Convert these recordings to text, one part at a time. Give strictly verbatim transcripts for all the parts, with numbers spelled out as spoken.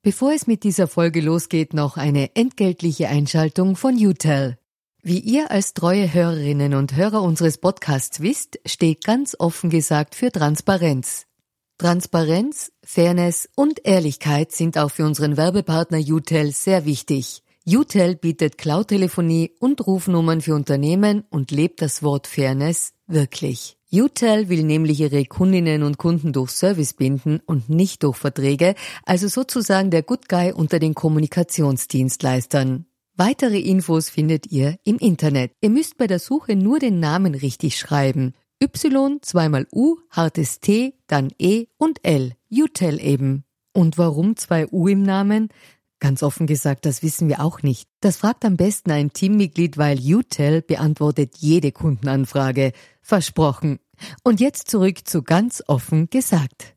Bevor es mit dieser Folge losgeht, noch eine entgeltliche Einschaltung von U T E L. Wie ihr als treue Hörerinnen und Hörer unseres Podcasts wisst, steht ganz offen gesagt für Transparenz. Transparenz, Fairness und Ehrlichkeit sind auch für unseren Werbepartner U T E L sehr wichtig. U T E L bietet Cloud-Telefonie und Rufnummern für Unternehmen und lebt das Wort Fairness wirklich. U T E L will nämlich ihre Kundinnen und Kunden durch Service binden und nicht durch Verträge, also sozusagen der Good Guy unter den Kommunikationsdienstleistern. Weitere Infos findet ihr im Internet. Ihr müsst bei der Suche nur den Namen richtig schreiben. Y, zweimal U, hartes T, dann E und L. U T E L eben. Und warum zwei U im Namen? Ganz offen gesagt, das wissen wir auch nicht. Das fragt am besten ein Teammitglied, weil U T E L beantwortet jede Kundenanfrage. Versprochen. Und jetzt zurück zu ganz offen gesagt.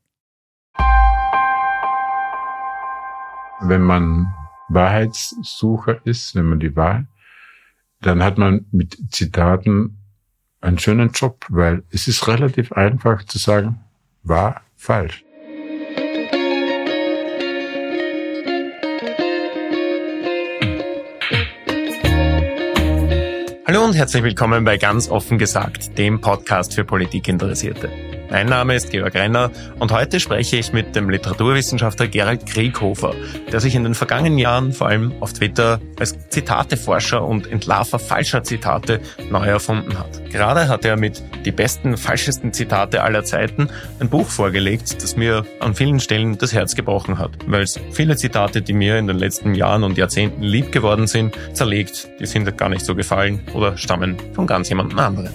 Wenn man Wahrheitssucher ist, wenn man die Wahrheit, dann hat man mit Zitaten einen schönen Job, weil es ist relativ einfach zu sagen, wahr, falsch. Hallo und herzlich willkommen bei Ganz offen gesagt, dem Podcast für Politikinteressierte. Mein Name ist Georg Renner und heute spreche ich mit dem Literaturwissenschaftler Gerald Krieghofer, der sich in den vergangenen Jahren vor allem auf Twitter als Zitateforscher und Entlarver falscher Zitate neu erfunden hat. Gerade hat er mit Die besten, falschesten Zitate aller Zeiten ein Buch vorgelegt, das mir an vielen Stellen das Herz gebrochen hat, weil es viele Zitate, die mir in den letzten Jahren und Jahrzehnten lieb geworden sind, zerlegt, die sind gar nicht so gefallen oder stammen von ganz jemandem anderen.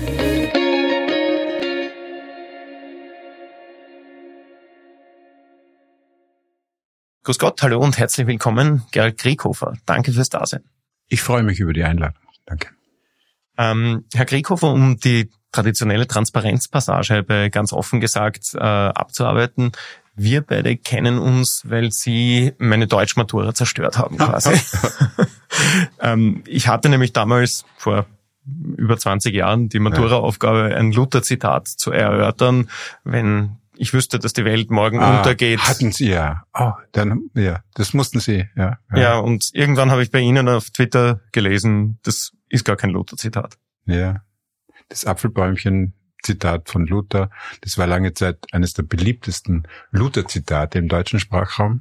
Grüß Gott, hallo und herzlich willkommen, Gerald Krieghofer. Danke fürs Dasein. Ich freue mich über die Einladung. Danke. Ähm, Herr Krieghofer, um die traditionelle Transparenzpassage bei Ganz offen gesagt äh, abzuarbeiten, wir beide kennen uns, weil Sie meine Deutschmatura zerstört haben quasi. ähm, ich hatte nämlich damals vor über zwanzig Jahren die Matura-Aufgabe, ein Luther-Zitat zu erörtern, wenn ich wüsste, dass die Welt morgen ah, untergeht. Hatten Sie ja. Oh, dann, ja, das mussten Sie, ja. Ja, ja und irgendwann habe ich bei Ihnen auf Twitter gelesen, das ist gar kein Luther-Zitat. Ja. Das Apfelbäumchen-Zitat von Luther, das war lange Zeit eines der beliebtesten Luther-Zitate im deutschen Sprachraum.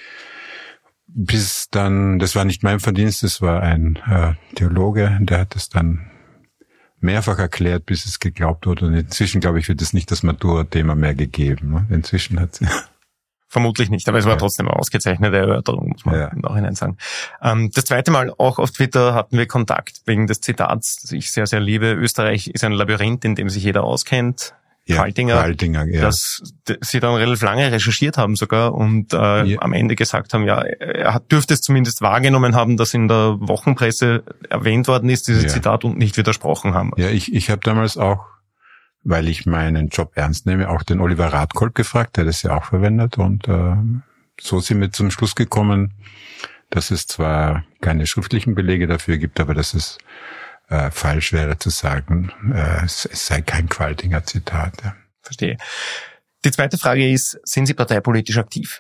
Bis dann, das war nicht mein Verdienst, das war ein äh, Theologe, der hat es dann mehrfach erklärt, bis es geglaubt wurde. Und inzwischen, glaube ich, wird es nicht das Matura-Thema mehr gegeben. Inzwischen hat es... Vermutlich nicht, aber es war ja trotzdem eine ausgezeichnete Erörterung, muss man ja im Nachhinein sagen. Ähm, das zweite Mal auch auf Twitter hatten wir Kontakt wegen des Zitats, das ich sehr, sehr liebe. Österreich ist ein Labyrinth, in dem sich jeder auskennt. Ja, Qualtinger, Qualtinger, ja. Dass sie dann relativ lange recherchiert haben sogar und äh, ja. am Ende gesagt haben, ja, er hat, dürfte es zumindest wahrgenommen haben, dass in der Wochenpresse erwähnt worden ist, dieses ja. Zitat, und nicht widersprochen haben. Ja, ich ich habe damals auch, weil ich meinen Job ernst nehme, auch den Oliver Radkolb gefragt, der das ja auch verwendet, und äh, so sind wir zum Schluss gekommen, dass es zwar keine schriftlichen Belege dafür gibt, aber dass es Äh, falsch wäre zu sagen, äh, es, es sei kein Qualtinger Zitat. Ja. Verstehe. Die zweite Frage ist, sind Sie parteipolitisch aktiv?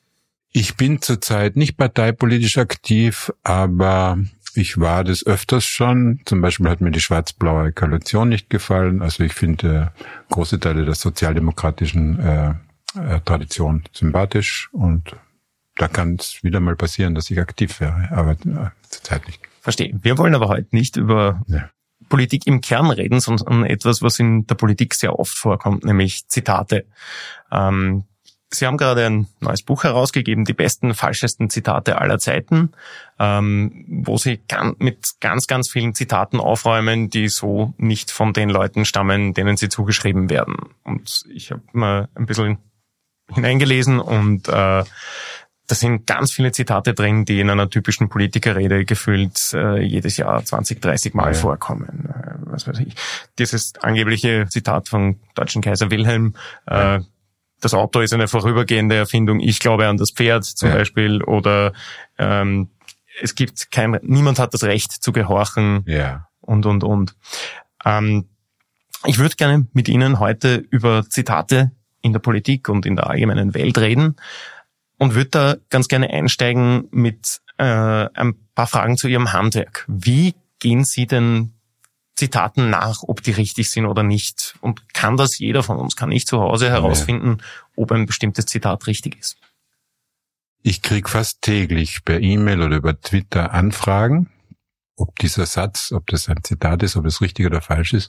Ich bin zurzeit nicht parteipolitisch aktiv, aber ich war des Öfters schon. Zum Beispiel hat mir die schwarz-blaue Koalition nicht gefallen. Also ich finde äh, große Teile der sozialdemokratischen äh, äh, Tradition sympathisch, und da kann es wieder mal passieren, dass ich aktiv wäre, aber äh, zurzeit nicht. Verstehe. Wir wollen aber heute nicht über ja. Politik im Kern reden, sondern etwas, was in der Politik sehr oft vorkommt, nämlich Zitate. Ähm, Sie haben gerade ein neues Buch herausgegeben, die besten, falschesten Zitate aller Zeiten, ähm, wo Sie ganz, mit ganz, ganz vielen Zitaten aufräumen, die so nicht von den Leuten stammen, denen sie zugeschrieben werden. Und ich habe mal ein bisschen hineingelesen und äh, da sind ganz viele Zitate drin, die in einer typischen Politikerrede gefühlt äh, jedes Jahr zwanzig, dreißig Mal ja. vorkommen. Äh, was weiß ich. Dieses angebliche Zitat von deutschen Kaiser Wilhelm, äh, ja. das Auto ist eine vorübergehende Erfindung, ich glaube an das Pferd zum ja. Beispiel, oder ähm, es gibt kein, niemand hat das Recht zu gehorchen ja. und, und, und. Ähm, ich würde gerne mit Ihnen heute über Zitate in der Politik und in der allgemeinen Welt reden. und würde da ganz gerne einsteigen mit äh, ein paar Fragen zu Ihrem Handwerk. Wie gehen Sie denn Zitaten nach, ob die richtig sind oder nicht? Und kann das jeder von uns? Kann ich zu Hause herausfinden, ja, ob ein bestimmtes Zitat richtig ist? Ich krieg fast täglich per E-Mail oder über Twitter Anfragen, ob dieser Satz, ob das ein Zitat ist, ob es richtig oder falsch ist.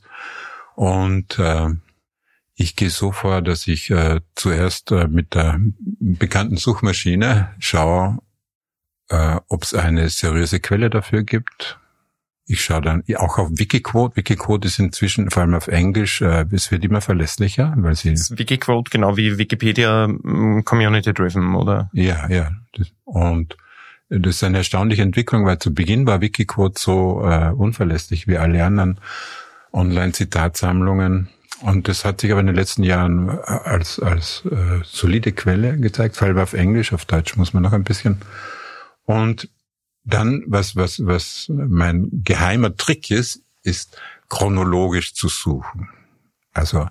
Und äh, ich gehe so vor, dass ich äh, zuerst äh, mit der bekannten Suchmaschine schaue, äh, ob es eine seriöse Quelle dafür gibt. Ich schaue dann auch auf Wikiquote. Wikiquote ist inzwischen, vor allem auf Englisch, äh, es wird immer verlässlicher, weil sie... Wikiquote, genau wie Wikipedia, community-driven, oder? Ja, ja. Und das ist eine erstaunliche Entwicklung, weil zu Beginn war Wikiquote so äh, unverlässlich wie alle anderen Online-Zitatsammlungen. Und das hat sich aber in den letzten Jahren als als äh, solide Quelle gezeigt, vor allem auf Englisch, auf Deutsch muss man noch ein bisschen. Und dann, was was was mein geheimer Trick ist, ist chronologisch zu suchen. Also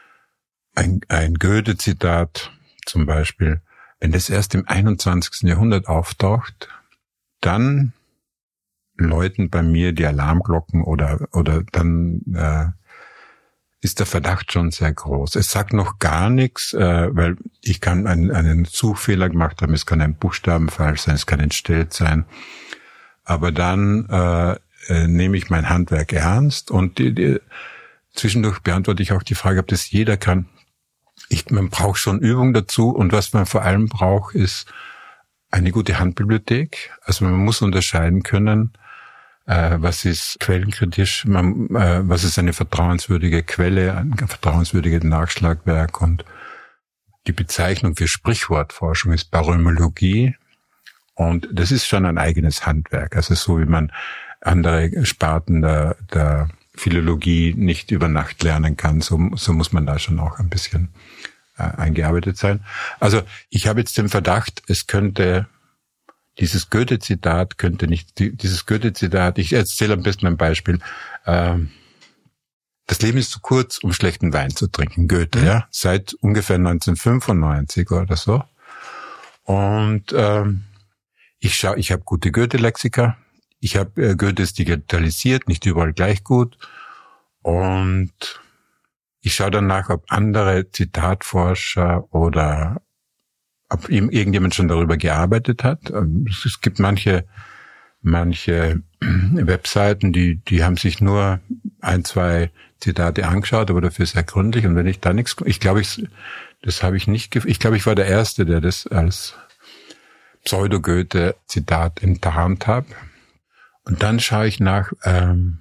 ein, ein Goethe-Zitat zum Beispiel, wenn das erst im einundzwanzigsten Jahrhundert auftaucht, dann läuten bei mir die Alarmglocken oder oder dann äh, ist der Verdacht schon sehr groß. Es sagt noch gar nichts, äh, weil ich kann einen, einen Suchfehler gemacht haben, es kann ein Buchstaben falsch sein, es kann entstellt sein. Aber dann äh, äh, nehme ich mein Handwerk ernst und die, die, zwischendurch beantworte ich auch die Frage, ob das jeder kann. Ich, man braucht schon Übung dazu und was man vor allem braucht, ist eine gute Handbibliothek. Also man muss unterscheiden können, äh, was ist quellenkritisch, man, äh, was ist eine vertrauenswürdige Quelle, ein vertrauenswürdiges Nachschlagwerk, und die Bezeichnung für Sprichwortforschung ist Barömologie, und das ist schon ein eigenes Handwerk. Also so wie man andere Sparten der, der Philologie nicht über Nacht lernen kann, so, so muss man da schon auch ein bisschen äh, eingearbeitet sein. Also ich habe jetzt den Verdacht, es könnte dieses Goethe-Zitat könnte nicht, dieses Goethe-Zitat, ich erzähle am besten ein Beispiel. Ähm, das Leben ist zu kurz, um schlechten Wein zu trinken. Goethe, mhm. ja, seit ungefähr neunzehnhundertfünfundneunzig oder so. Und ähm, ich schaue, ich habe gute Goethe-Lexika. Ich habe äh, Goethes digitalisiert, nicht überall gleich gut. Und ich schaue danach, ob andere Zitatforscher oder ob ihm irgendjemand schon darüber gearbeitet hat. Es gibt manche manche Webseiten, die die haben sich nur ein, zwei Zitate angeschaut, aber dafür sehr gründlich. Und wenn ich da nichts, ich glaube, ich das habe ich nicht, ich glaube, ich war der Erste, der das als Pseudo-Goethe-Zitat enttarnt hat. Und dann schaue ich nach, ähm,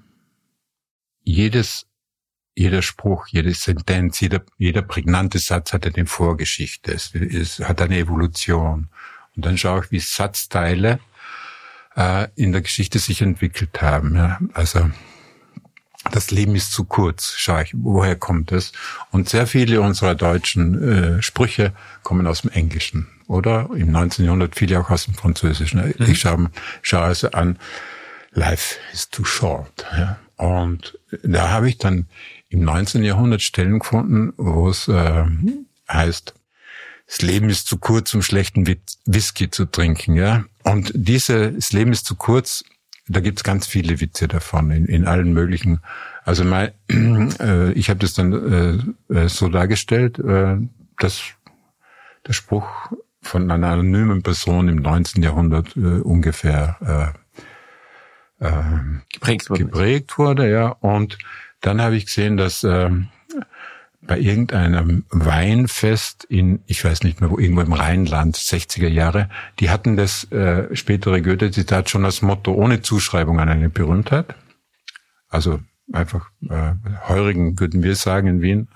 jedes Jeder Spruch, jede Sentenz, jeder, jeder prägnante Satz hat eine Vorgeschichte. Es, es hat eine Evolution. Und dann schaue ich, wie Satzteile äh, in der Geschichte sich entwickelt haben. Ja. Also das Leben ist zu kurz. Schaue ich, woher kommt es? Und sehr viele unserer deutschen äh, Sprüche kommen aus dem Englischen. Oder im neunzehnten Jahrhundert viele auch aus dem Französischen. Mhm. Ich schaue, schaue also an, Life is too short. Ja. Und da habe ich dann im neunzehnten Jahrhundert Stellen gefunden, wo es äh, heißt, das Leben ist zu kurz, um schlechten Whisky zu trinken, ja. Und diese, das Leben ist zu kurz, da gibt's ganz viele Witze davon in, in allen möglichen. Also mein, äh, ich habe das dann äh, so dargestellt, äh, dass der Spruch von einer anonymen Person im neunzehnten Jahrhundert äh, ungefähr äh, äh, geprägt wurde. geprägt wurde, ja. Und dann habe ich gesehen, dass äh, bei irgendeinem Weinfest in, ich weiß nicht mehr wo, irgendwo im Rheinland, sechziger Jahre, die hatten das äh, spätere Goethe-Zitat schon als Motto ohne Zuschreibung an eine Berühmtheit. Also einfach äh, Heurigen, würden wir sagen in Wien.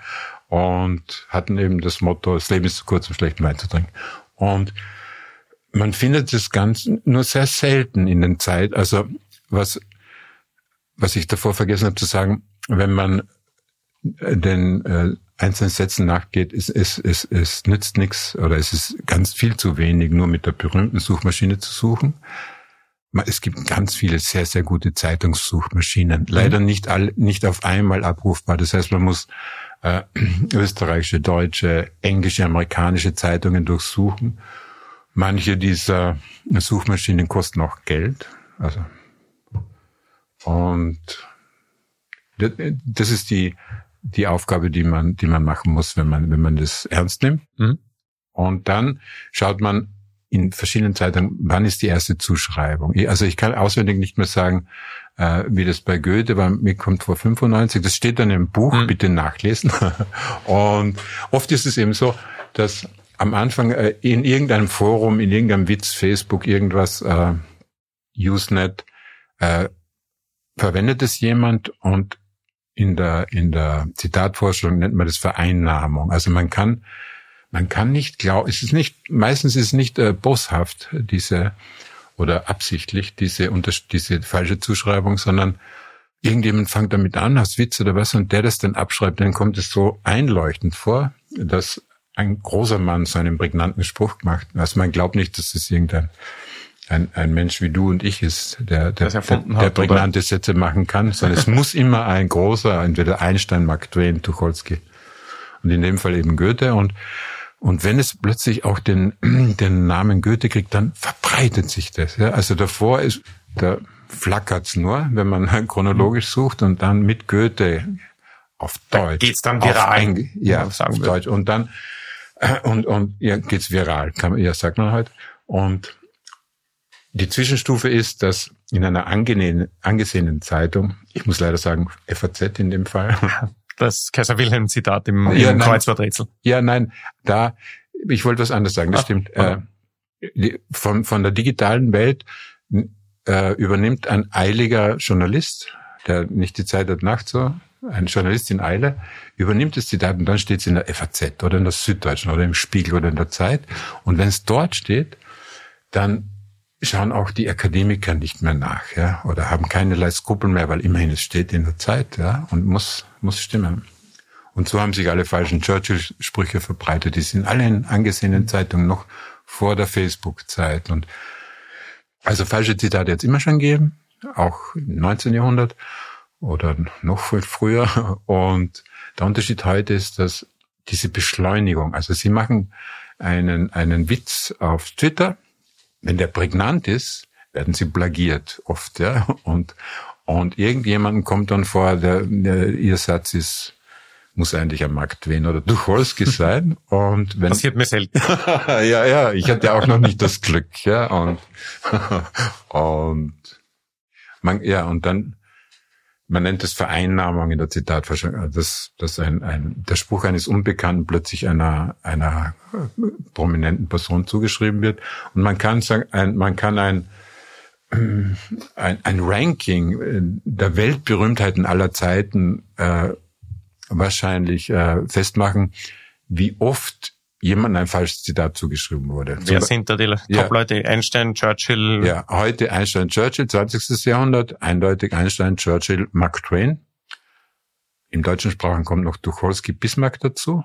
Und hatten eben das Motto, das Leben ist zu kurz, um schlechten Wein zu trinken. Und man findet das ganz nur sehr selten in den Zeit. Also was was ich davor vergessen habe zu sagen, wenn man den äh, einzelnen Sätzen nachgeht, es, es, es, es nützt nichts oder es ist ganz viel zu wenig, nur mit der berühmten Suchmaschine zu suchen. Es gibt ganz viele sehr, sehr gute Zeitungssuchmaschinen. Leider nicht all, nicht auf einmal abrufbar. Das heißt, man muss äh, österreichische, deutsche, englische, amerikanische Zeitungen durchsuchen. Manche dieser Suchmaschinen kosten auch Geld. Also, und das ist die, die Aufgabe, die man, die man machen muss, wenn man, wenn man das ernst nimmt. Mhm. Und dann schaut man in verschiedenen Zeitungen, wann ist die erste Zuschreibung. Also ich kann auswendig nicht mehr sagen, äh, wie das bei Goethe war. Mir kommt vor fünfundneunzig. Das steht dann im Buch, mhm. bitte nachlesen. Und oft ist es eben so, dass am Anfang äh, in irgendeinem Forum, in irgendeinem Witz, Facebook, irgendwas, äh, Usenet, äh, verwendet es jemand und in der, in der Zitatforschung nennt man das Vereinnahmung. Also man kann, man kann nicht glauben, es ist nicht, meistens ist es nicht äh, boshaft, diese, oder absichtlich, diese, unter, diese falsche Zuschreibung, sondern irgendjemand fängt damit an, als Witz oder was, und der das dann abschreibt, dann kommt es so einleuchtend vor, dass ein großer Mann so einen prägnanten Spruch macht. Also man glaubt nicht, dass es irgendein ein, ein Mensch wie du und ich ist, der, der, der, der prägnante oder? Sätze machen kann, sondern es muss immer ein großer, entweder Einstein, Mark Twain, Tucholsky und in dem Fall eben Goethe. Und und wenn es plötzlich auch den den Namen Goethe kriegt, dann verbreitet sich das. Ja? Also davor ist, da flackert's nur, wenn man chronologisch sucht, und dann mit Goethe auf Deutsch. Da geht's dann viral. Ein, ja, auf wir. Deutsch. Und dann und und ja, geht's viral, kann man, ja, sagt man halt. Und die Zwischenstufe ist, dass in einer angenehmen, angesehenen Zeitung, ich muss leider sagen F A Z in dem Fall. Das Kaiser-Wilhelm-Zitat im, ja, im Kreuzworträtsel. Ja, nein, da, ich wollte was anderes sagen, das Ach, stimmt. Äh, die, von, von der digitalen Welt äh, übernimmt ein eiliger Journalist, der nicht die Zeit hat, Nacht so, ein Journalist in Eile, übernimmt das Zitat und dann steht es in der F A Z oder in der Süddeutschen oder im Spiegel oder in der Zeit. Und wenn es dort steht, dann schauen auch die Akademiker nicht mehr nach, ja, oder haben keinerlei Skrupel mehr, weil immerhin es steht in der Zeit, ja, und muss muss stimmen. Und so haben sich alle falschen Churchill-Sprüche verbreitet. Die sind alle in angesehenen Zeitungen noch vor der Facebook-Zeit. Und also falsche Zitate jetzt immer schon gegeben, auch im neunzehnten Jahrhundert oder noch viel früher. Und der Unterschied heute ist, dass diese Beschleunigung, also sie machen einen einen Witz auf Twitter. Wenn der prägnant ist, werden sie plagiert oft, ja. Und, und irgendjemandem kommt dann vor, der, der, ihr Satz ist, muss eigentlich ein Mark Twain oder Tucholsky sein. Und wenn, passiert mir selten. ja, ja, ich hatte auch noch nicht das Glück, ja. Und, und, man, ja, und dann, man nennt es Vereinnahmung in der Zitatforschung, dass, dass ein, ein, der Spruch eines Unbekannten plötzlich einer, einer prominenten Person zugeschrieben wird. Und man kann sagen, ein, man kann ein, ein, ein Ranking der Weltberühmtheiten aller Zeiten, äh, wahrscheinlich, äh, festmachen, wie oft jemandem ein falsches Zitat zugeschrieben wurde. Wer Zum sind da die ja. Top-Leute? Einstein, Churchill? Ja, heute Einstein, Churchill, zwanzigstes Jahrhundert, eindeutig Einstein, Churchill, Mark Twain. Im deutschen Sprachen kommt noch Tucholsky, Bismarck dazu.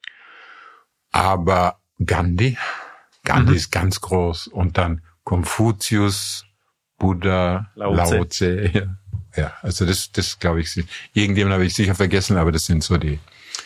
Aber Gandhi, Gandhi mhm. ist ganz groß. Und dann Konfuzius, Buddha, Lao Tse. Lao Tse ja. ja, also das, das glaube ich, irgendjemand habe ich sicher vergessen, aber das sind so die,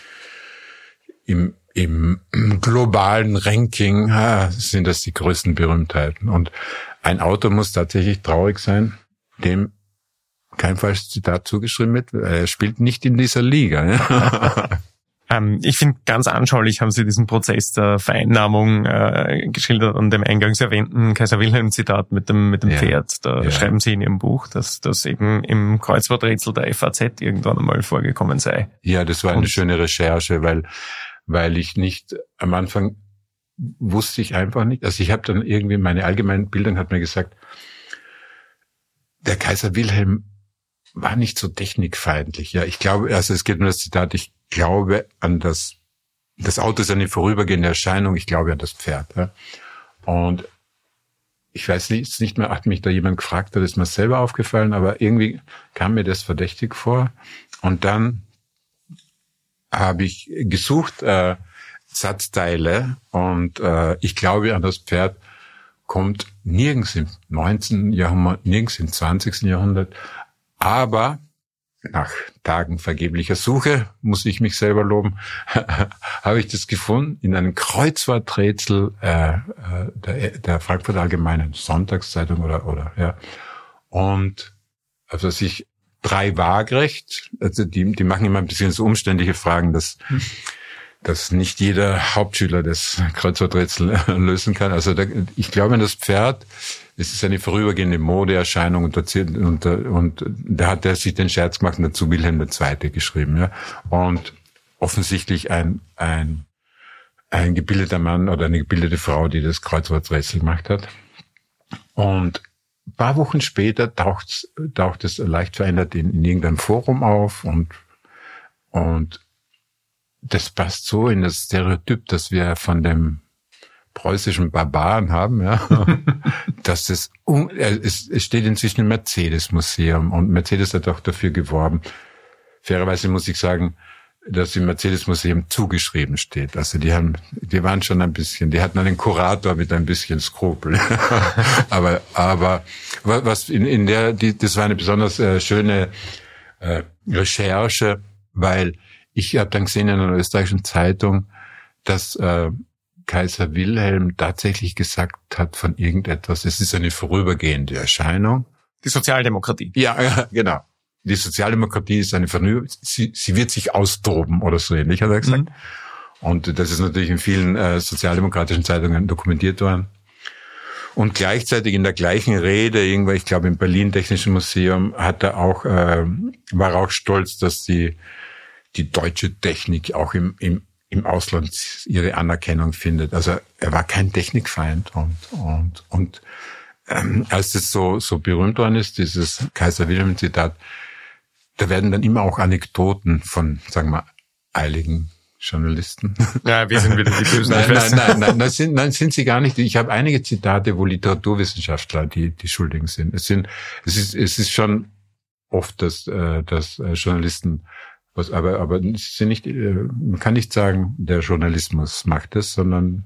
im Im globalen Ranking ah, sind das die größten Berühmtheiten. Und ein Autor muss tatsächlich traurig sein, dem kein falsches Zitat zugeschrieben wird. Er spielt nicht in dieser Liga. Ja? ähm, ich finde, ganz anschaulich haben Sie diesen Prozess der Vereinnahmung äh, geschildert an dem eingangs erwähnten Kaiser-Wilhelm-Zitat mit dem mit dem ja. Pferd. Da ja. schreiben Sie in Ihrem Buch, dass das eben im Kreuzworträtsel der F A Z irgendwann einmal vorgekommen sei. Ja, das war eine Und, schöne Recherche, weil weil ich nicht, am Anfang wusste ich einfach nicht, also ich habe dann irgendwie, meine allgemeine Bildung hat mir gesagt, der Kaiser Wilhelm war nicht so technikfeindlich. Ja, ich glaube, also es geht um das Zitat, ich glaube an das, das Auto ist eine vorübergehende Erscheinung, ich glaube an das Pferd. Ja. Und ich weiß nicht, nicht mehr, hat mich da jemand gefragt, hat es mir selber aufgefallen, aber irgendwie kam mir das verdächtig vor. Und dann habe ich gesucht, äh, Satzteile, und äh, ich glaube an das Pferd kommt nirgends im neunzehnten Jahrhundert, nirgends im zwanzigsten Jahrhundert, aber nach Tagen vergeblicher Suche, muss ich mich selber loben, habe ich das gefunden in einem Kreuzworträtsel äh, der, der Frankfurter Allgemeinen Sonntagszeitung oder oder ja. Und also sich drei waagrecht, also die die machen immer ein bisschen so umständliche Fragen, dass hm. dass nicht jeder Hauptschüler das Kreuzworträtsel lösen kann. Also da, ich glaube, das Pferd, es ist eine vorübergehende Modeerscheinung und, und, und da hat er sich den Scherz gemacht und dazu Wilhelm der Zweite geschrieben. Ja. Und offensichtlich ein, ein, ein gebildeter Mann oder eine gebildete Frau, die das Kreuzworträtsel gemacht hat. Und ein paar Wochen später taucht, taucht es leicht verändert in, in irgendeinem Forum auf und, und das passt so in das Stereotyp, das wir von dem preußischen Barbaren haben, ja, dass es, es, es steht inzwischen im Mercedes-Museum und Mercedes hat auch dafür geworben. Fairerweise muss ich sagen, dass im Mercedes-Museum zugeschrieben steht. Also die haben, die waren schon ein bisschen, die hatten einen Kurator mit ein bisschen Skrupel. aber, aber was in, in der, die, das war eine besonders äh, schöne äh, Recherche, weil ich habe dann gesehen in einer österreichischen Zeitung, dass äh, Kaiser Wilhelm tatsächlich gesagt hat von irgendetwas, es ist eine vorübergehende Erscheinung. Die Sozialdemokratie. Ja, ja, genau. Die Sozialdemokratie ist eine vorübergehende, sie, sie wird sich austoben oder so ähnlich, hat er gesagt. Mhm. Und das ist natürlich in vielen äh, sozialdemokratischen Zeitungen dokumentiert worden. Und gleichzeitig in der gleichen Rede, irgendwo, ich glaube im Berlin Technischen Museum, hat er auch, äh, war auch stolz, dass die die deutsche Technik auch im, im, im Ausland ihre Anerkennung findet. Also er war kein Technikfeind und, und, und, ähm, als das so, so berühmt worden ist, dieses Kaiser Wilhelm Zitat, da werden dann immer auch Anekdoten von, sagen wir, eiligen Journalisten. Ja, wir sind wieder die bösen. nein, nein, nein, nein, nein, sind, nein, sind sie gar nicht. Ich habe einige Zitate, wo Literaturwissenschaftler die, die Schuldigen sind. Es sind, es ist, es ist schon oft, dass, äh, dass Journalisten Was, aber, aber sie sind nicht, man kann nicht sagen, der Journalismus macht es, sondern,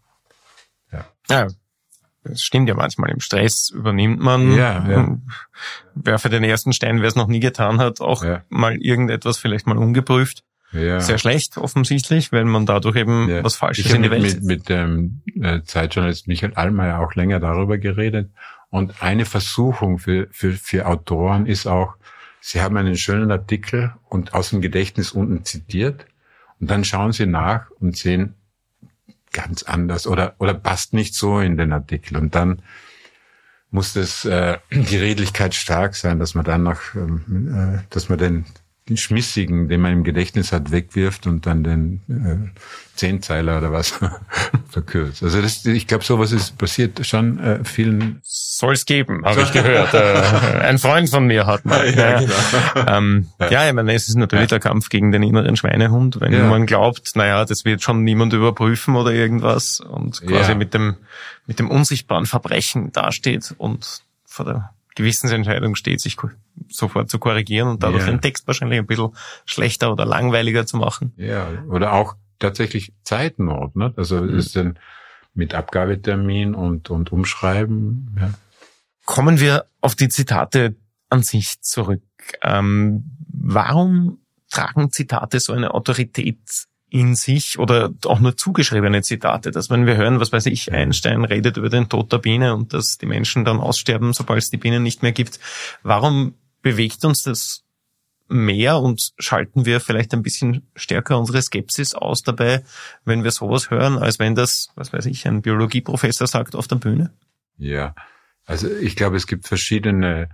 ja. Ja, das stimmt ja manchmal. Im Stress übernimmt man, ja, ja. wer für den ersten Stein, wer es noch nie getan hat, auch ja. mal irgendetwas vielleicht mal ungeprüft. Ja. Sehr schlecht, offensichtlich, weil man dadurch eben ja. was Falsches in die Welt setzt. Ich habe mit, mit dem äh, Zeitjournalist Michael Allmeier auch länger darüber geredet. Und eine Versuchung für, für, für Autoren ist auch, sie haben einen schönen Artikel und aus dem Gedächtnis unten zitiert und dann schauen sie nach und sehen ganz anders oder oder passt nicht so in den Artikel und dann muss das äh, die Redlichkeit stark sein, dass man dann noch, äh, dass man den, den Schmissigen, den man im Gedächtnis hat, wegwirft und dann den äh, Zehnzeiler oder was verkürzt. Also das, ich glaube, sowas ist passiert schon äh, vielen. Soll es geben, habe ich gehört. äh, ein Freund von mir hat mal. Ja, ja, genau. ähm, ja. ja, ich meine, es ist natürlich ja. der Kampf gegen den inneren Schweinehund, wenn ja. man glaubt, naja, das wird schon niemand überprüfen oder irgendwas und quasi ja. mit dem mit dem unsichtbaren Verbrechen dasteht und vor der Gewissensentscheidung steht, sich sofort zu korrigieren und dadurch ja. den Text wahrscheinlich ein bisschen schlechter oder langweiliger zu machen. Ja, oder auch tatsächlich Zeitnot, ne? Also mhm. ist dann mit Abgabetermin und und Umschreiben. Ja. Kommen wir auf die Zitate an sich zurück. Ähm, warum tragen Zitate so eine Autorität in sich oder auch nur zugeschriebene Zitate, dass wenn wir hören, was weiß ich, Einstein redet über den Tod der Biene und dass die Menschen dann aussterben, sobald es die Bienen nicht mehr gibt. Warum bewegt uns das mehr und schalten wir vielleicht ein bisschen stärker unsere Skepsis aus dabei, wenn wir sowas hören, als wenn das, was weiß ich, ein Biologieprofessor sagt auf der Bühne? Ja, also ich glaube, es gibt verschiedene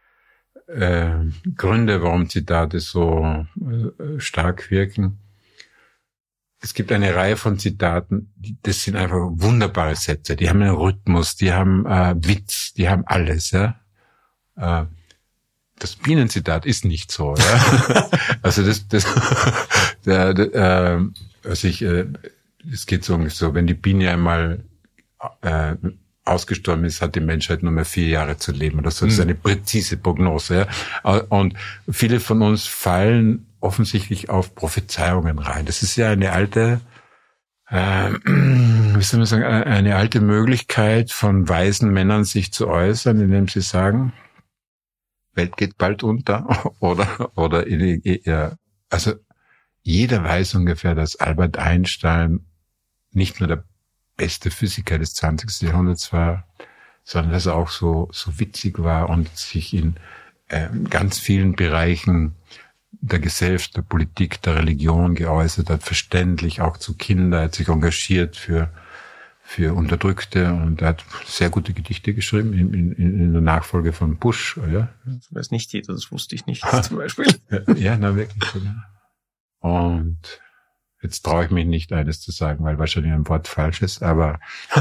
äh, Gründe, warum Zitate so äh, stark wirken. Es gibt eine Reihe von Zitaten, die, das sind einfach wunderbare Sätze. Die haben einen Rhythmus, die haben äh, Witz, die haben alles. Ja. Äh, das Bienenzitat ist nicht so. Ja. Also das, das, der, der, äh, also ich, äh, es geht so, so, wenn die Biene einmal äh, ausgestorben ist, hat die Menschheit nur mehr vier Jahre zu leben. Das ist eine präzise Prognose. Ja. Und viele von uns fallen offensichtlich auf Prophezeiungen rein. Das ist ja eine alte, äh, wie soll man sagen, eine alte Möglichkeit von weisen Männern, sich zu äußern, indem sie sagen, Welt geht bald unter oder oder in, ja, also jeder weiß ungefähr, dass Albert Einstein nicht nur der beste Physiker des zwanzigsten Jahrhunderts war, sondern dass er auch so so witzig war und sich in äh, ganz vielen Bereichen der Gesellschaft, der Politik, der Religion geäußert hat, verständlich auch zu Kindern, hat sich engagiert für für Unterdrückte und er hat sehr gute Gedichte geschrieben in, in, in der Nachfolge von Bush. Ja. Das weiß nicht jeder, das wusste ich nicht zum Beispiel. Ja, na wirklich. Und jetzt traue ich mich nicht, eines zu sagen, weil wahrscheinlich ein Wort falsch ist, aber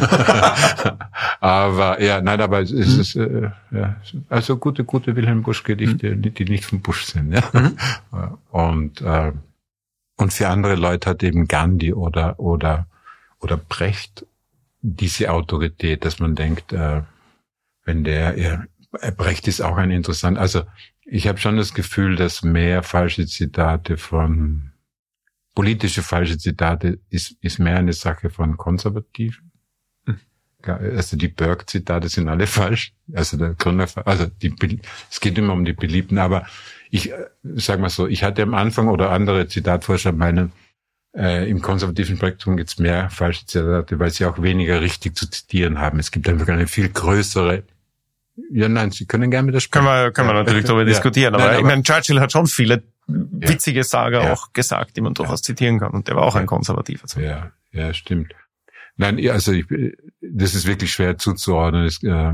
aber ja, nein, aber es ist mhm. äh, ja, also gute, gute Wilhelm Busch-Gedichte, mhm. die nicht von Bush sind. Ja. Mhm. Und äh, und für andere Leute hat eben Gandhi oder oder oder Brecht diese Autorität, dass man denkt, äh, wenn der, ja, Brecht ist auch ein interessant, also ich habe schon das Gefühl, dass mehr falsche Zitate von, politische falsche Zitate ist, ist mehr eine Sache von Konservativen. Hm. Also die Burke-Zitate sind alle falsch, also der Gründer, also die, es geht immer um die Beliebten, aber ich sag mal so, ich hatte am Anfang oder andere Zitatforscher meinen, Äh, im konservativen Spektrum gibt es mehr falsche Zitate, weil sie auch weniger richtig zu zitieren haben. Es gibt einfach eine viel größere. Ja, nein, Sie können gerne widersprechen. Können wir, können wir natürlich ja. darüber ja. diskutieren. Aber, nein, aber ich meine, Churchill hat schon viele witzige Sager ja. auch gesagt, die man durchaus ja. zitieren kann. Und der war auch ja. ein Konservativer. Ja, ja, stimmt. Nein, also ich, das ist wirklich schwer zuzuordnen. Das, äh,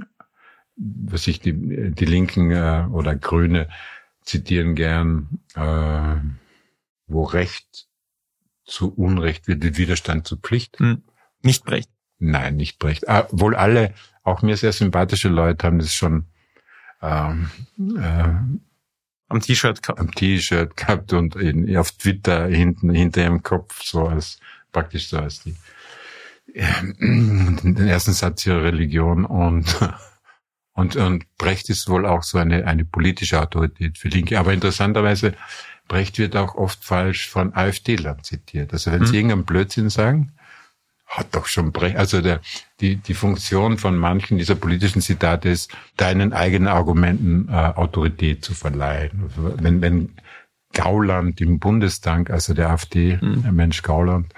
was ich die, die Linken äh, oder Grüne zitieren gern, äh, wo Recht zu Unrecht wird, der Widerstand zur Pflicht. Hm. Nicht Brecht. Nein, nicht Brecht. Ah, wohl alle, auch mir sehr sympathische Leute haben das schon ähm, äh, am T-Shirt gehabt. Am T-Shirt gehabt und in, auf Twitter hinten hinter ihrem Kopf so als praktisch so als die äh, den ersten Satz ihrer Religion und und und Brecht ist wohl auch so eine eine politische Autorität für Linke. Aber interessanterweise Brecht wird auch oft falsch von AfD-Lern zitiert. Also wenn hm. Sie irgendeinen Blödsinn sagen, hat doch schon Brecht, also der, die, die Funktion von manchen dieser politischen Zitate ist, deinen eigenen Argumenten äh, Autorität zu verleihen. Also wenn, wenn Gauland im Bundestag, also der AfD-Mensch hm. Gauland,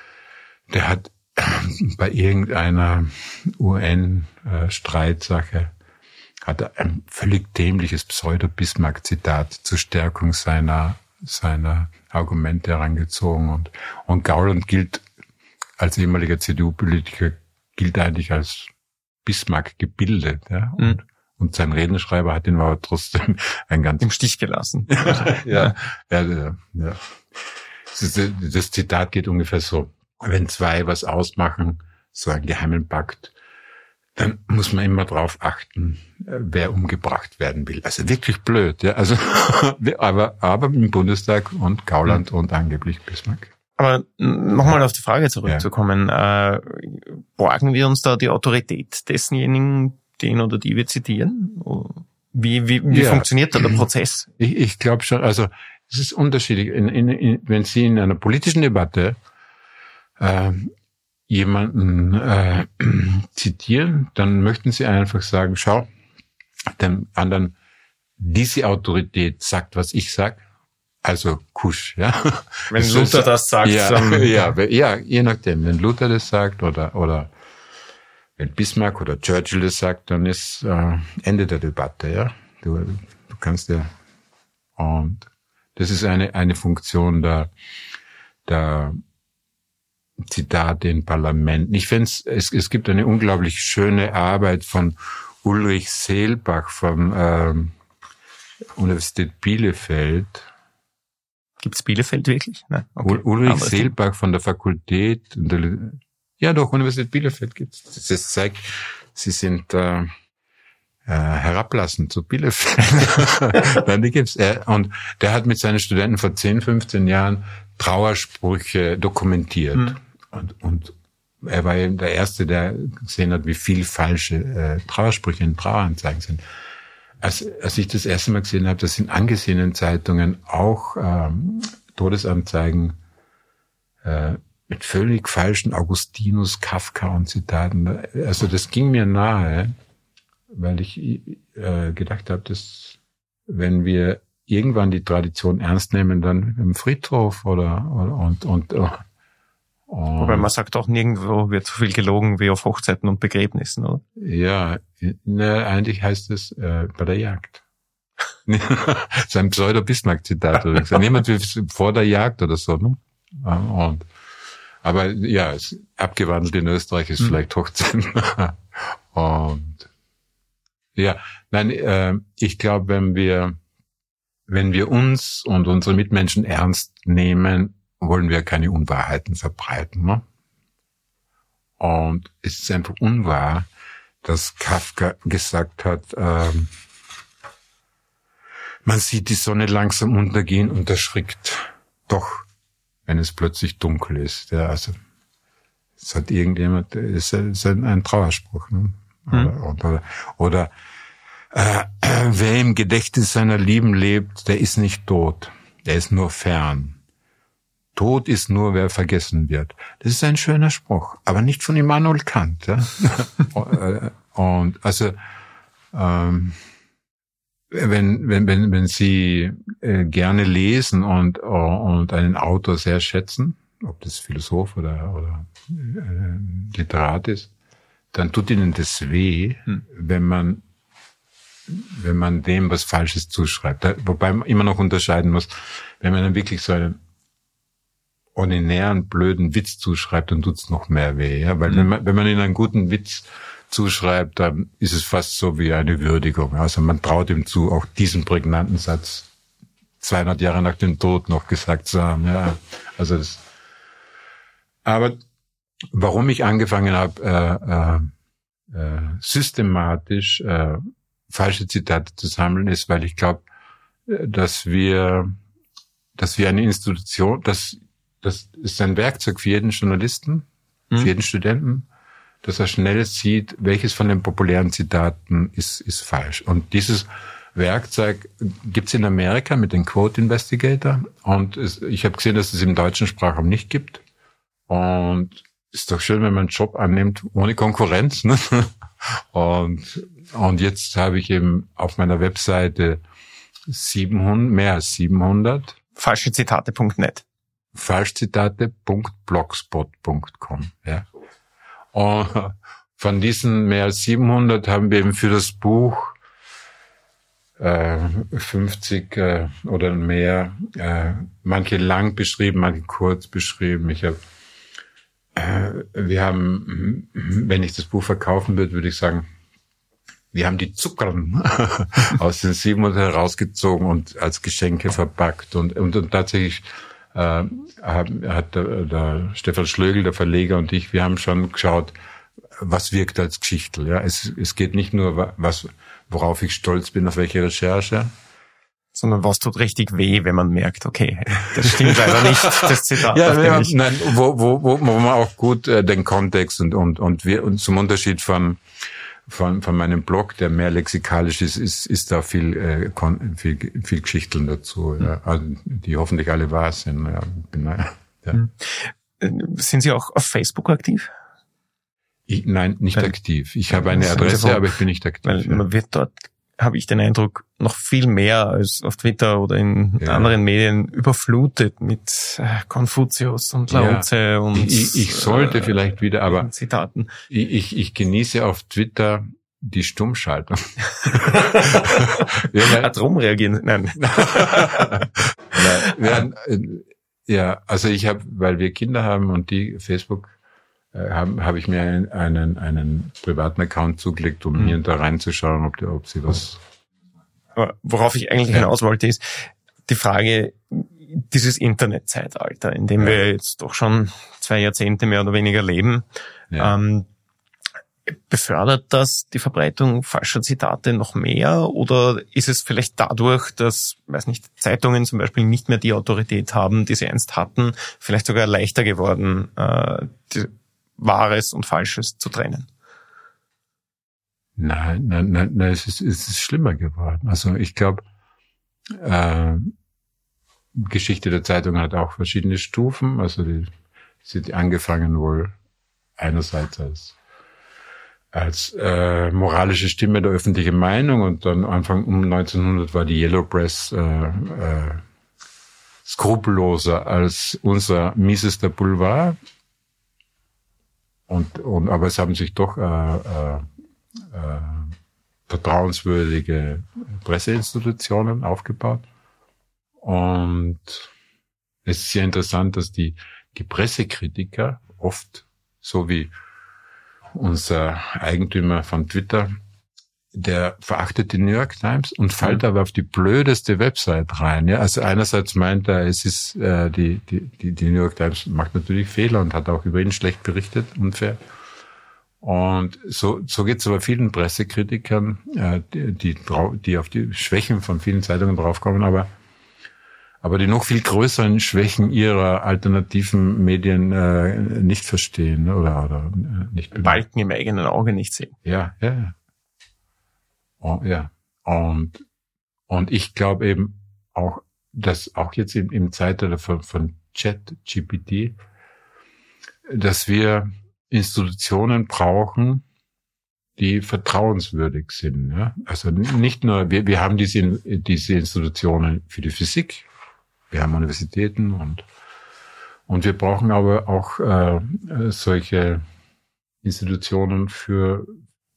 der hat bei irgendeiner U N-Streitsache hat er ein völlig dämliches Pseudo-Bismarck-Zitat zur Stärkung seiner seiner Argumente herangezogen. Und, und Gauland gilt als ehemaliger C D U-Politiker, gilt eigentlich als Bismarck gebildet. Ja? Und, mhm. und sein Redenschreiber hat ihn aber trotzdem ein ganz... im Stich gelassen. ja, ja, ja, ja. Das, das Zitat geht ungefähr so, wenn zwei was ausmachen, so einen geheimen Pakt, dann muss man immer drauf achten, wer umgebracht werden will. Also wirklich blöd, ja. Also, aber, aber im Bundestag und Gauland mhm. und angeblich Bismarck. Aber nochmal auf die Frage zurückzukommen, ja. äh, borgen wir uns da die Autorität desjenigen, den oder die wir zitieren? Wie, wie, wie ja. funktioniert da der Prozess? Ich, ich glaube schon, also es ist unterschiedlich. In, in, in, wenn Sie in einer politischen Debatte äh, jemanden äh, zitieren, dann möchten Sie einfach sagen, schau, dem anderen, diese Autorität sagt, was ich sag, also Kusch, ja. Wenn das Luther ist, das sagt, ja, dann... Ja, ja, je nachdem, wenn Luther das sagt oder oder wenn Bismarck oder Churchill das sagt, dann ist äh, Ende der Debatte, ja. Du, du kannst ja, und das ist eine eine Funktion der der Zitate in Parlamenten. Ich finde es, es gibt eine unglaublich schöne Arbeit von Ulrich Seelbach von ähm, Universität Bielefeld. Gibt's Bielefeld wirklich? Nein. Okay. Ulrich Seelbach von der Fakultät, ja doch, Universität Bielefeld gibt's. Das zeigt, sie sind äh, äh, herablassend zu Bielefeld. Nein, die gibt's. Er, und der hat mit seinen Studenten vor zehn, fünfzehn Jahren Trauersprüche dokumentiert. Hm. Und, und er war eben der Erste, der gesehen hat, wie viel falsche äh, Trauersprüche in Traueranzeigen sind. Als, als ich das erste Mal gesehen habe, dass in angesehenen Zeitungen auch ähm, Todesanzeigen äh, mit völlig falschen Augustinus, Kafka und Zitaten, also das ging mir nahe, weil ich äh, gedacht habe, dass wenn wir irgendwann die Tradition ernst nehmen, dann im Friedhof oder, oder und und, und wobei man sagt auch, nirgendwo wird so viel gelogen wie auf Hochzeiten und Begräbnissen, oder? Ja, ne, eigentlich heißt es äh, bei der Jagd. Das ist ein Pseudo-Bismarck-Zitat übrigens. Niemand will vor der Jagd oder so, ne? Und, aber ja, es, abgewandelt in Österreich ist hm. vielleicht Hochzeiten. Und ja, nein, äh, ich glaube, wenn wir wenn wir uns und unsere Mitmenschen ernst nehmen, wollen wir keine Unwahrheiten verbreiten. Ne? Und es ist einfach unwahr, dass Kafka gesagt hat, ähm, man sieht die Sonne langsam untergehen und erschrickt doch, wenn es plötzlich dunkel ist. Ja, also es hat irgendjemand, es ist ein, ein Trauerspruch. Ne? Hm. Oder, oder, oder äh, wer im Gedächtnis seiner Lieben lebt, der ist nicht tot, der ist nur fern. Tod ist nur, wer vergessen wird. Das ist ein schöner Spruch, aber nicht von Immanuel Kant. Ja? Und also ähm, wenn wenn wenn wenn Sie äh, gerne lesen und und einen Autor sehr schätzen, ob das Philosoph oder oder äh, Literat ist, dann tut Ihnen das weh, hm. wenn man wenn man dem was Falsches zuschreibt. Da, wobei man immer noch unterscheiden muss, wenn man dann wirklich so einen ordinären, blöden Witz zuschreibt, dann tut's noch mehr weh. Ja? Weil mhm. wenn man wenn man ihnen einen guten Witz zuschreibt, dann ist es fast so wie eine Würdigung. Also man traut ihm zu, auch diesen prägnanten Satz zweihundert Jahre nach dem Tod noch gesagt zu haben. Ja, also das. Aber warum ich angefangen habe, äh, äh, systematisch äh, falsche Zitate zu sammeln, ist, weil ich glaube, dass wir, dass wir eine Institution, das, das ist ein Werkzeug für jeden Journalisten, mhm. für jeden Studenten, dass er schnell sieht, welches von den populären Zitaten ist, ist falsch. Und dieses Werkzeug gibt's in Amerika mit dem Quote Investigator. Und es, ich habe gesehen, dass es im deutschen Sprachraum nicht gibt. Und ist doch schön, wenn man einen Job annimmt ohne Konkurrenz. Ne? Und und jetzt habe ich eben auf meiner Webseite siebenhundert, mehr als siebenhundert. Falschezitate Punkt net. Falschzitate Punkt blogspot Punkt com. Ja. Und von diesen mehr als siebenhundert haben wir eben für das Buch äh, fünfzig äh, oder mehr, äh, manche lang beschrieben, manche kurz beschrieben. Ich habe, äh, wir haben, wenn ich das Buch verkaufen würde, würde ich sagen, wir haben die Zuckern aus den siebenhundert herausgezogen und als Geschenke verpackt. Und, und, und tatsächlich äh, haben, hat der, der Stefan Schlögl, der Verleger, und ich, wir haben schon geschaut, was wirkt als Geschichtel. Ja, es, es geht nicht nur, was, worauf ich stolz bin, auf welche Recherche, sondern was tut richtig weh, wenn man merkt, okay, das stimmt leider nicht, das Zitat. Ja, ja nein, wo, wo, wo, wo man auch gut äh, den Kontext und und und wir und zum Unterschied von von von meinem Blog, der mehr lexikalisch ist, ist ist da viel äh, kon, viel viel Geschichteln dazu, ja, also, die hoffentlich alle wahr sind. Ja, genau, ja. Sind Sie auch auf Facebook aktiv? Ich, nein, nicht weil, aktiv. Ich habe eine Adresse, davon, aber ich bin nicht aktiv. Weil ja. Man wird dort, habe ich den Eindruck, noch viel mehr als auf Twitter oder in ja. anderen Medien überflutet mit Konfuzius und Laozi ja. und ich, ich sollte äh, vielleicht wieder, aber Zitaten. Ich, ich, ich genieße auf Twitter die Stummschaltung. ja, weil, drum reagieren. Nein. ja, ja, also ich habe, weil wir Kinder haben und die Facebook habe hab ich mir einen, einen, einen privaten Account zugelegt, um mhm. hier und da reinzuschauen, ob, die, ob sie was... Aber worauf ich eigentlich ja. hinaus wollte, ist die Frage, dieses Internetzeitalter, in dem ja. wir jetzt doch schon zwei Jahrzehnte mehr oder weniger leben, ja. ähm, befördert das die Verbreitung falscher Zitate noch mehr, oder ist es vielleicht dadurch, dass, weiß nicht, Zeitungen zum Beispiel nicht mehr die Autorität haben, die sie einst hatten, vielleicht sogar leichter geworden, äh, die, Wahres und Falsches zu trennen? Nein, nein, nein, nein, es ist, es ist schlimmer geworden. Also ich glaube, äh, Geschichte der Zeitung hat auch verschiedene Stufen. Also die sind angefangen wohl einerseits als als äh, moralische Stimme der öffentlichen Meinung, und dann Anfang um neunzehnhundert war die Yellow Press äh, äh, skrupelloser als unser miesester Boulevard. Und, und aber es haben sich doch äh, äh, äh, vertrauenswürdige Presseinstitutionen aufgebaut. Und es ist ja interessant, dass die, die Pressekritiker oft, so wie unser Eigentümer von Twitter, der verachtet die New York Times und fällt mhm. aber auf die blödeste Website rein. Ja, also einerseits meint er, es ist äh, die, die die die New York Times macht natürlich Fehler und hat auch über ihn schlecht berichtet, unfair. Und so so geht's aber vielen Pressekritikern, äh, die, die die auf die Schwächen von vielen Zeitungen draufkommen, aber aber die noch viel größeren Schwächen ihrer alternativen Medien äh, nicht verstehen oder oder äh, nicht Balken im eigenen Auge nicht sehen. Ja, ja. Oh, ja. Und und ich glaube eben auch, dass auch jetzt im, im Zeitalter von, von ChatGPT, dass wir Institutionen brauchen, die vertrauenswürdig sind. Ja? Also nicht nur, wir, wir haben diese, diese Institutionen für die Physik, wir haben Universitäten und und wir brauchen aber auch äh, solche Institutionen für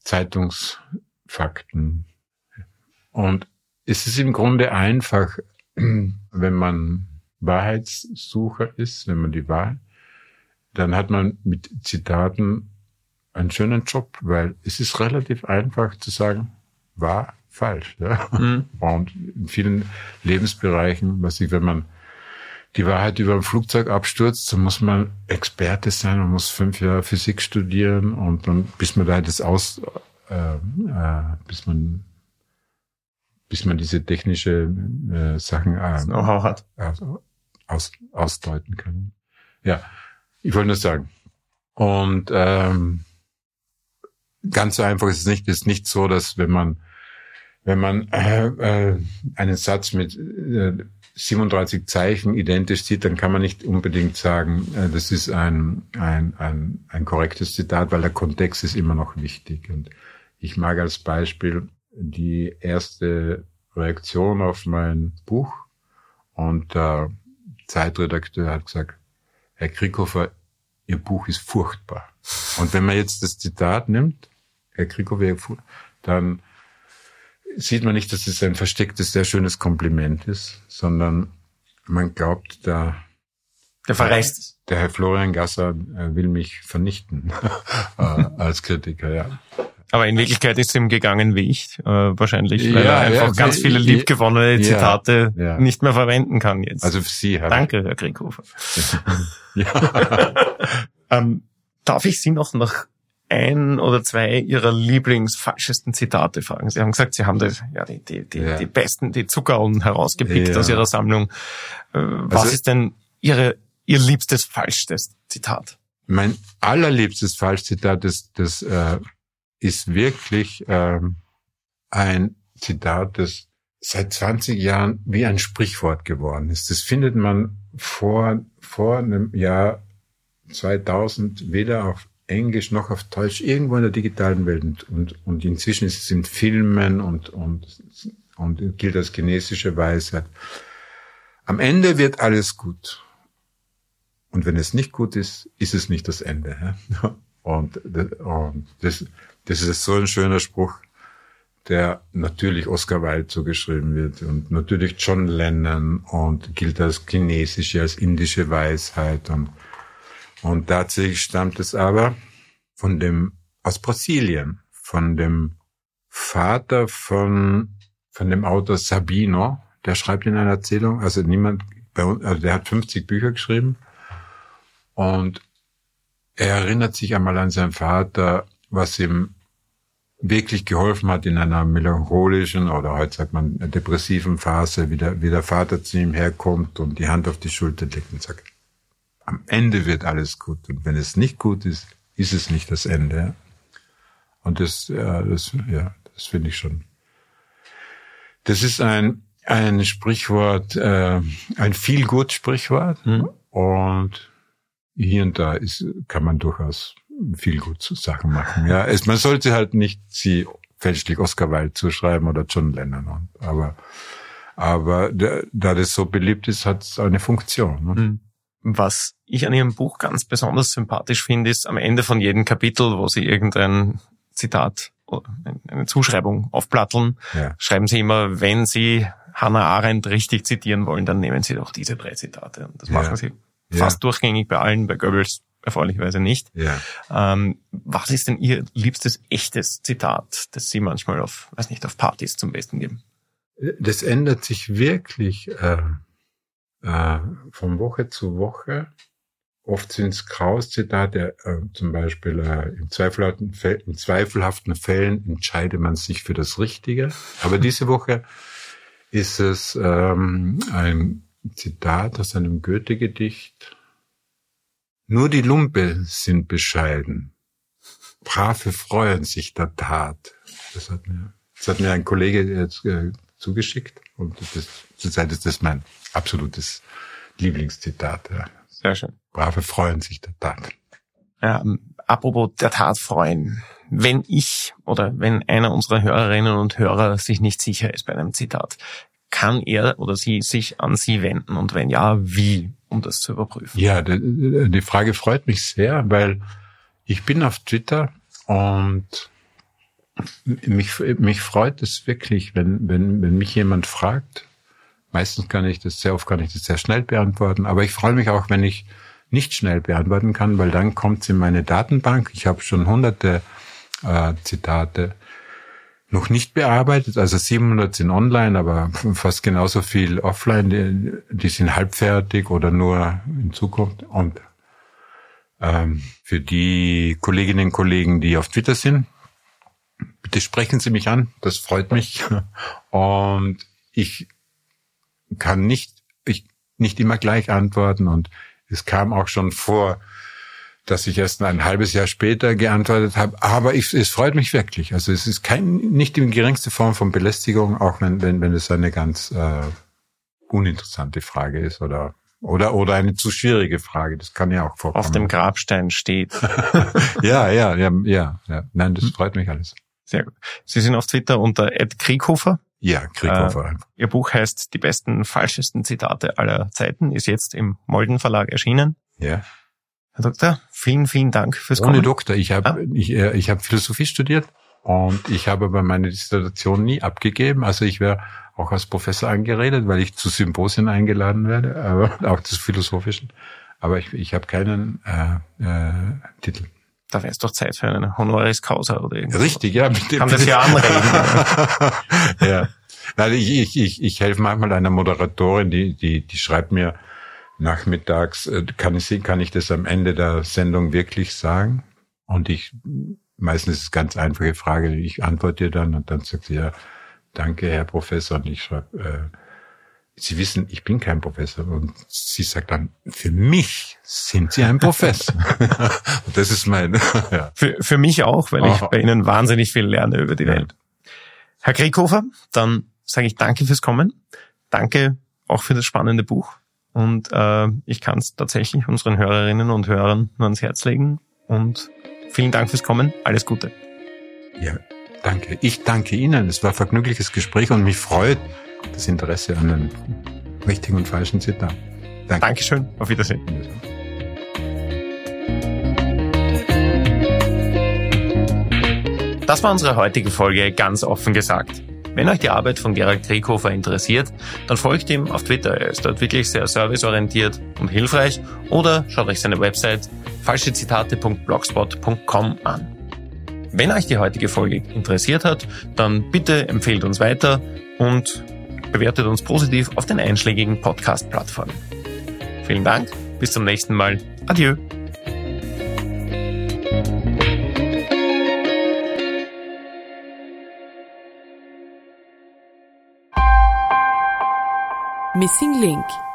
Zeitungsfakten. Und es ist im Grunde einfach, wenn man Wahrheitssucher ist, wenn man die Wahrheit, dann hat man mit Zitaten einen schönen Job, weil es ist relativ einfach zu sagen, wahr, falsch. Ja? Mhm. Und in vielen Lebensbereichen, was ich, wenn man die Wahrheit über ein Flugzeug abstürzt, dann muss man Experte sein, man muss fünf Jahre Physik studieren und dann, bis man da das aus, äh, äh, bis man, bis man diese technische äh, Sachen äh, Know-how hat, aus, ausdeuten kann. Ja, ich wollte nur sagen. Und ähm, ganz so einfach ist es nicht. Es ist nicht so, dass wenn man wenn man äh, äh, einen Satz mit äh, siebenunddreißig Zeichen identisch sieht, dann kann man nicht unbedingt sagen, äh, das ist ein, ein ein ein korrektes Zitat, weil der Kontext ist immer noch wichtig. Und ich mag als Beispiel die erste Reaktion auf mein Buch, und der Zeitredakteur hat gesagt, Herr Krieghofer, Ihr Buch ist furchtbar. Und wenn man jetzt das Zitat nimmt, Herr Krieghofer, dann sieht man nicht, dass es ein verstecktes, sehr schönes Kompliment ist, sondern man glaubt, der, der verreist es. Der Herr Florian Gasser will mich vernichten als Kritiker, ja. Aber in Wirklichkeit ist es ihm gegangen wie ich, äh, wahrscheinlich, weil ja, er einfach ja, ganz viele liebgewonnene Zitate ja, ja. nicht mehr verwenden kann jetzt. Also für Sie, Herr. Danke, Herr Krieghofer. Ja. ähm, darf ich Sie noch nach ein oder zwei Ihrer lieblingsfalschesten Zitate fragen? Sie haben gesagt, Sie haben das, ja, die, die, die, ja. die besten, die Zuckerln herausgepickt ja. aus Ihrer Sammlung. Äh, was also, ist denn Ihre, Ihr liebstes, falschstes Zitat? Mein allerliebstes Falschzitat, das, das, äh, ist wirklich ähm, ein Zitat, das seit zwanzig Jahren wie ein Sprichwort geworden ist. Das findet man vor vor einem Jahr zweitausend weder auf Englisch noch auf Deutsch irgendwo in der digitalen Welt, und und, und inzwischen ist es in Filmen und und und gilt als chinesische Weisheit. Am Ende wird alles gut. Und wenn es nicht gut ist, ist es nicht das Ende. Ja? Und, und das Das ist so ein schöner Spruch, der natürlich Oscar Wilde zugeschrieben wird und natürlich John Lennon und gilt als chinesische, als indische Weisheit. Und, und tatsächlich stammt es aber von dem, aus Brasilien, von dem Vater von, von dem Autor Sabino, der schreibt in einer Erzählung, also niemand, bei uns, also der hat fünfzig Bücher geschrieben, und er erinnert sich einmal an seinen Vater, was ihm wirklich geholfen hat in einer melancholischen oder heute sagt man depressiven Phase, wie der, wie der Vater zu ihm herkommt und die Hand auf die Schulter legt und sagt, am Ende wird alles gut. Und wenn es nicht gut ist, ist es nicht das Ende. Und das, ja, das, ja, das finde ich schon. Das ist ein, ein Sprichwort, äh, ein Feel-Good-Sprichwort. Mhm. Und hier und da ist, kann man durchaus viel gute Sachen machen. Ja, es, man sollte halt nicht sie fälschlich Oscar Wilde zuschreiben oder John Lennon. Aber, aber da, da das so beliebt ist, hat es eine Funktion. Ne? Was ich an Ihrem Buch ganz besonders sympathisch finde, ist am Ende von jedem Kapitel, wo Sie irgendein Zitat, eine Zuschreibung aufplatteln, ja. schreiben Sie immer, wenn Sie Hannah Arendt richtig zitieren wollen, dann nehmen Sie doch diese drei Zitate. Und das machen ja. Sie fast ja. durchgängig bei allen, bei Goebbels erfreulicherweise nicht. Ja. Ähm, was ist denn Ihr liebstes, echtes Zitat, das Sie manchmal auf, weiß nicht, auf Partys zum Besten geben? Das ändert sich wirklich äh, äh, von Woche zu Woche. Oft sind es Kraus-Zitate, äh, zum Beispiel äh, in, zweifelhaften Fällen, in zweifelhaften Fällen entscheidet man sich für das Richtige. Aber diese Woche ist es ähm, ein Zitat aus einem Goethe-Gedicht. Nur die Lumpe sind bescheiden. Brave freuen sich der Tat. Das hat mir, das hat mir ein Kollege jetzt äh, zugeschickt. Und das, zurzeit ist das mein absolutes Lieblingszitat. Ja. Sehr schön. Brave freuen sich der Tat. Ja, apropos der Tat freuen. Wenn ich oder wenn einer unserer Hörerinnen und Hörer sich nicht sicher ist bei einem Zitat, kann er oder sie sich an Sie wenden? Und wenn ja, wie, um das zu überprüfen? Ja, die, die Frage freut mich sehr, weil ich bin auf Twitter und mich, mich freut es wirklich, wenn, wenn, wenn mich jemand fragt. Meistens kann ich das, sehr oft kann ich das sehr schnell beantworten, aber ich freue mich auch, wenn ich nicht schnell beantworten kann, weil dann kommt es in meine Datenbank. Ich habe schon hunderte äh, Zitate noch nicht bearbeitet, also siebenhundert sind online, aber fast genauso viel offline, die, die sind halbfertig oder nur in Zukunft. Und ähm, für die Kolleginnen und Kollegen, die auf Twitter sind, bitte sprechen Sie mich an, das freut mich. Und ich kann nicht, ich nicht immer gleich antworten, und es kam auch schon vor, dass ich erst ein halbes Jahr später geantwortet habe. Aber ich, es freut mich wirklich. Also es ist kein, nicht die geringste Form von Belästigung, auch wenn, wenn, wenn es eine ganz äh, uninteressante Frage ist oder oder oder eine zu schwierige Frage. Das kann ja auch vorkommen. Auf dem Grabstein steht. ja, ja, ja, ja, ja. Nein, das freut mich alles. Sehr gut. Sie sind auf Twitter unter at Krieghofer. Ja, Krieghofer. Äh, Ihr Buch heißt Die besten, falschesten Zitate aller Zeiten, ist jetzt im Molden Verlag erschienen. Ja. Herr Doktor, vielen, vielen Dank fürs Ohne Kommen. Doktor. Ich habe ah. ich, ich hab Philosophie studiert und ich habe aber meine Dissertation nie abgegeben. Also ich wäre auch als Professor angeredet, weil ich zu Symposien eingeladen werde, aber auch zu philosophischen. Aber ich, ich habe keinen äh, äh, Titel. Da wäre es doch Zeit für einen Honoris Causa oder irgendwas. Richtig, ja. Bitte, kann bitte. Das ja anregen. ja. Nein, ich, ich, ich, ich helfe manchmal einer Moderatorin, die, die, die schreibt mir nachmittags, kann ich, kann ich das am Ende der Sendung wirklich sagen? Und ich, meistens ist es eine ganz einfache Frage, ich antworte ihr dann und dann sagt sie, ja, danke, Herr Professor. Und ich schreibe, äh, Sie wissen, ich bin kein Professor. Und sie sagt dann, für mich sind Sie ein Professor. Und das ist mein, ja. Für, für mich auch, weil ich oh. bei Ihnen wahnsinnig viel lerne über die ja. Welt. Herr Krieghofer, dann sage ich danke fürs Kommen. Danke auch für das spannende Buch. Und äh, ich kann es tatsächlich unseren Hörerinnen und Hörern nur ans Herz legen. Und vielen Dank fürs Kommen. Alles Gute. Ja, danke. Ich danke Ihnen. Es war ein vergnügliches Gespräch und mich freut das Interesse an einem richtigen und falschen Zitat. Danke. Dankeschön. Auf Wiedersehen. Das war unsere heutige Folge Ganz offen gesagt. Wenn euch die Arbeit von Gerald Krieghofer interessiert, dann folgt ihm auf Twitter. Er ist dort wirklich sehr serviceorientiert und hilfreich. Oder schaut euch seine Website falschezitate punkt blogspot punkt com an. Wenn euch die heutige Folge interessiert hat, dann bitte empfehlt uns weiter und bewertet uns positiv auf den einschlägigen Podcast-Plattformen. Vielen Dank, bis zum nächsten Mal. Adieu. Missing Link